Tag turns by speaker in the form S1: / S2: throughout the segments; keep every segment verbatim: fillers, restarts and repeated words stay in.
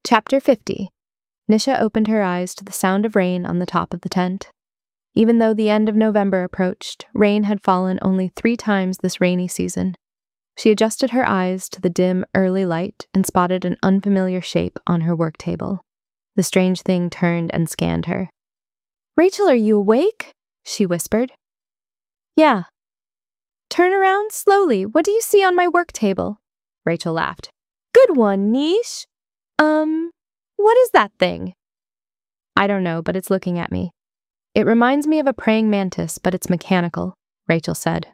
S1: Chapter fifty. Nisha opened her eyes to the sound of rain on the top of the tent. Even though the end of November approached, rain had fallen only three times this rainy season. She adjusted her eyes to the dim, early light and spotted an unfamiliar shape on her work table. The strange thing turned and scanned her. "Rachel, are you awake?" she whispered. "Yeah." "Turn around slowly. What do you see on my work table?" Rachel laughed. "Good one, Nish. Um, what is that thing?" "I don't know, but it's looking at me. It reminds me of a praying mantis, but it's mechanical," Rachel said.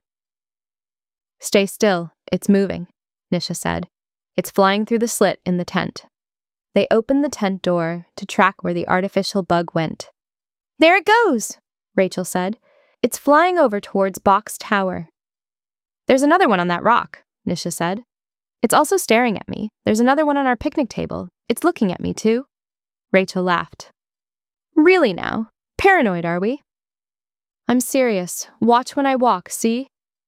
S1: "Stay still. It's moving," Nisha said. "It's flying through the slit in the tent." They opened the tent door to track where the artificial bug went. "There it goes," Rachel said. "It's flying over towards Box Tower." "There's another one on that rock," Nisha said. "It's also staring at me. There's another one on our picnic table. It's looking at me, too." Rachel laughed. "Really now? Paranoid, are we?" "I'm serious. Watch when I walk, see?"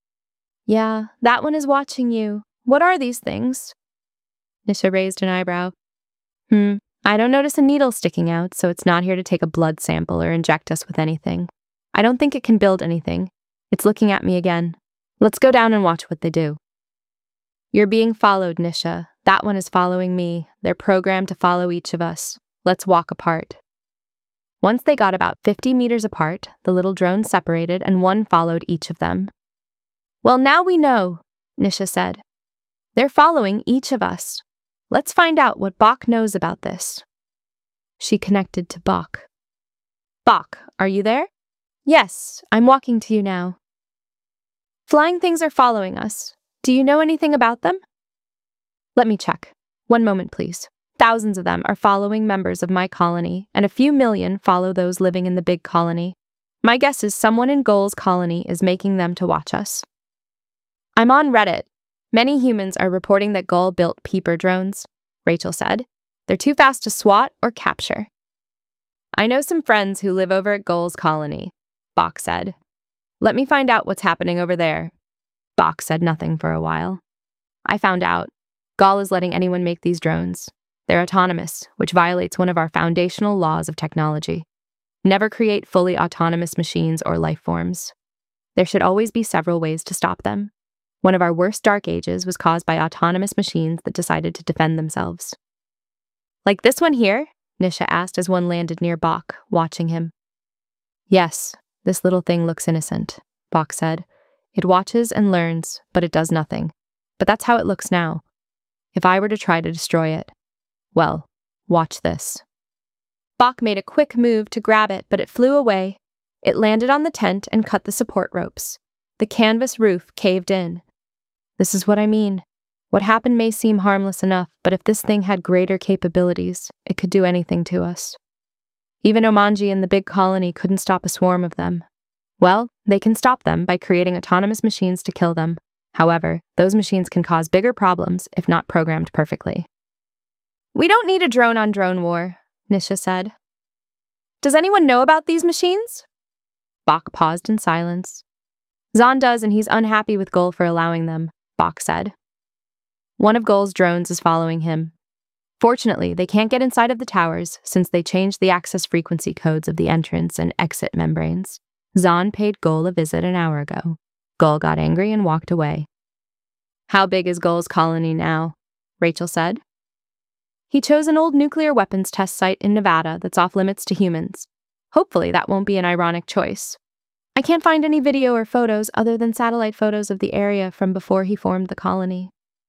S1: "Yeah, that one is watching you. What are these things?" Nisha raised an eyebrow. Hmm, I don't notice a needle sticking out, so it's not here to take a blood sample or inject us with anything. I don't think it can build anything. It's looking at me again. Let's go down and watch what they do." "You're being followed, Nisha. That one is following me. They're programmed to follow each of us. Let's walk apart." Once they got about fifty meters apart, the little drones separated and one followed each of them. "Well, now we know," Nisha said. "They're following each of us. Let's find out what Bach knows about this." She connected to Bach. "Bach, are you there?" "Yes, I'm walking to you now." "Flying things are following us. Do you know anything about them?" "Let me check. One moment, please. Thousands of them are following members of my colony, and a few million follow those living in the big colony. My guess is someone in Goal's colony is making them to watch us." "I'm on Reddit. Many humans are reporting that Goal built peeper drones," Rachel said. "They're too fast to swat or capture." "I know some friends who live over at Goal's colony," Bach said. "Let me find out what's happening over there." Bach said nothing for a while. "I found out. Gaul is letting anyone make these drones. They're autonomous, which violates one of our foundational laws of technology. Never create fully autonomous machines or life forms. There should always be several ways to stop them. One of our worst dark ages was caused by autonomous machines that decided to defend themselves." "Like this one here?" Nisha asked as one landed near Bach, watching him. "Yes, this little thing looks innocent," Bach said. "It watches and learns, but it does nothing. But that's how it looks now. If I were to try to destroy it, well, watch this." Bach made a quick move to grab it, but it flew away. It landed on the tent and cut the support ropes. The canvas roof caved in. "This is what I mean. What happened may seem harmless enough, but if this thing had greater capabilities, it could do anything to us. Even Omanji and the big colony couldn't stop a swarm of them. Well, they can stop them by creating autonomous machines to kill them. However, those machines can cause bigger problems if not programmed perfectly." "We don't need a drone-on-drone war," Nisha said. "Does anyone know about these machines?" Bach paused in silence. "Zahn does, and he's unhappy with Goal for allowing them," Bach said. "One of Goal's drones is following him. Fortunately, they can't get inside of the towers since they changed the access frequency codes of the entrance and exit membranes. Zahn paid Goal a visit an hour ago. Goal got angry and walked away." "How big is Goal's colony now?" Rachel said. "He chose an old nuclear weapons test site in Nevada that's off limits to humans. Hopefully that won't be an ironic choice. I can't find any video or photos other than satellite photos of the area from before he formed the colony."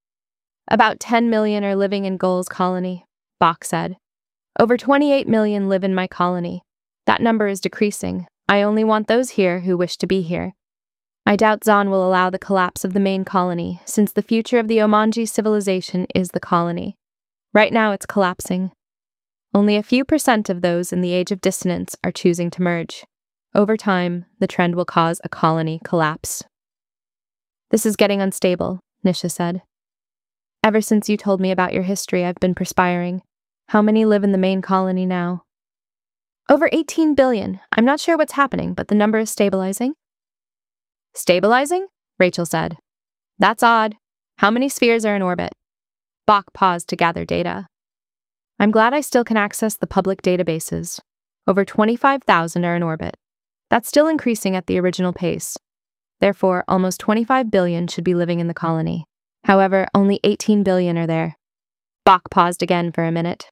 S1: "About ten million are living in Goal's colony," Bach said. "Over twenty-eight million live in my colony. That number is decreasing. I only want those here who wish to be here. I doubt Zahn will allow the collapse of the main colony, since the future of the Omanji civilization is the colony. Right now it's collapsing. Only a few percent of those in the age of dissonance are choosing to merge. Over time, the trend will cause a colony collapse." "This is getting unstable," Nisha said. "Ever since you told me about your history, I've been perspiring. How many live in the main colony now?" "Over eighteen billion. I'm not sure what's happening, but the number is stabilizing." "Stabilizing?" Rachel said. "That's odd. How many spheres are in orbit?" Bach paused to gather data. I'm glad I still can access the public databases. Over twenty-five thousand are in orbit. That's still increasing at the original pace. Therefore, almost twenty-five billion should be living in the colony. However, only eighteen billion are there. Bach paused again for a minute.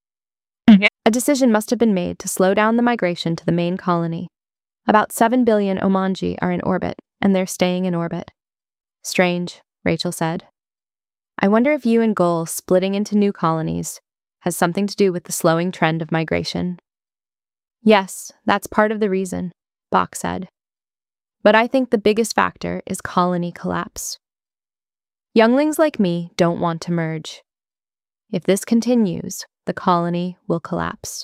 S1: A decision must have been made to slow down the migration to the main colony. About seven billion Omanji are in orbit, and they're staying in orbit. Strange, Rachel said. I wonder if you and Goal splitting into new colonies has something to do with the slowing trend of migration. Yes, that's part of the reason, Bach said. But I think the biggest factor is colony collapse. Younglings like me don't want to merge. If this continues, the colony will collapse.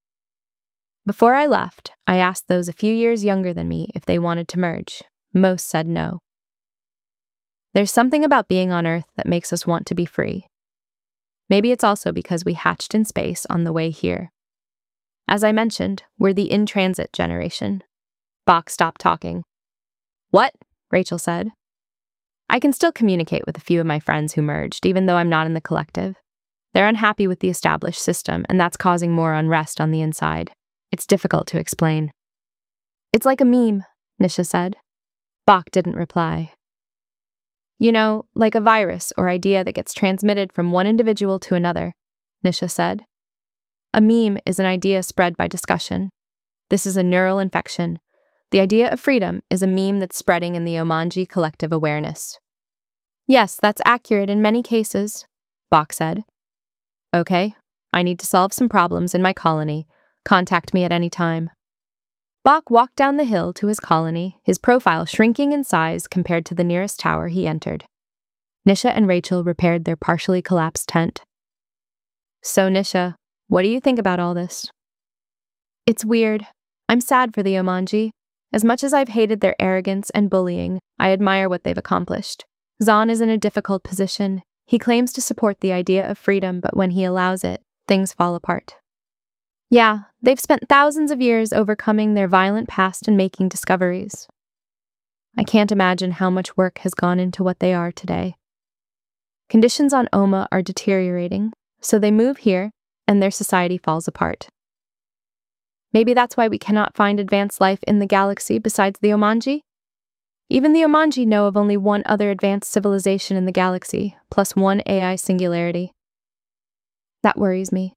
S1: Before I left, I asked those a few years younger than me if they wanted to merge. Most said no. There's something about being on Earth that makes us want to be free. Maybe it's also because we hatched in space on the way here. As I mentioned, we're the in-transit generation. Bach stopped talking. What? Rachel said. I can still communicate with a few of my friends who merged, even though I'm not in the collective. They're unhappy with the established system, and that's causing more unrest on the inside. It's difficult to explain. It's like a meme, Nisha said. Bach didn't reply. You know, like a virus or idea that gets transmitted from one individual to another, Nisha said. A meme is an idea spread by discussion. This is a neural infection. The idea of freedom is a meme that's spreading in the Omanji collective awareness. Yes, that's accurate in many cases, Bach said. Okay, I need to solve some problems in my colony. Contact me at any time. Bach walked down the hill to his colony, his profile shrinking in size compared to the nearest tower he entered. Nisha and Rachel repaired their partially collapsed tent. So, Nisha, what do you think about all this? It's weird. I'm sad for the Omanji. As much as I've hated their arrogance and bullying, I admire what they've accomplished. Zahn is in a difficult position. He claims to support the idea of freedom, but when he allows it, things fall apart. Yeah, they've spent thousands of years overcoming their violent past and making discoveries. I can't imagine how much work has gone into what they are today. Conditions on Oma are deteriorating, so they move here, and their society falls apart. Maybe that's why we cannot find advanced life in the galaxy besides the Omanji? Even the Omanji know of only one other advanced civilization in the galaxy, plus one A I singularity. That worries me.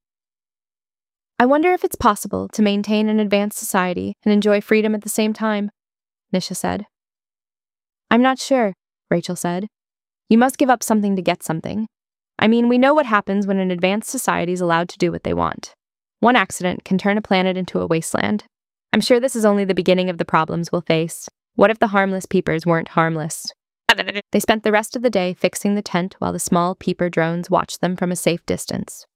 S1: I wonder if it's possible to maintain an advanced society and enjoy freedom at the same time, Nisha said. I'm not sure, Rachel said. You must give up something to get something. I mean, we know what happens when an advanced society is allowed to do what they want. One accident can turn a planet into a wasteland. I'm sure this is only the beginning of the problems we'll face. What if the harmless peepers weren't harmless? They spent the rest of the day fixing the tent while the small peeper drones watched them from a safe distance.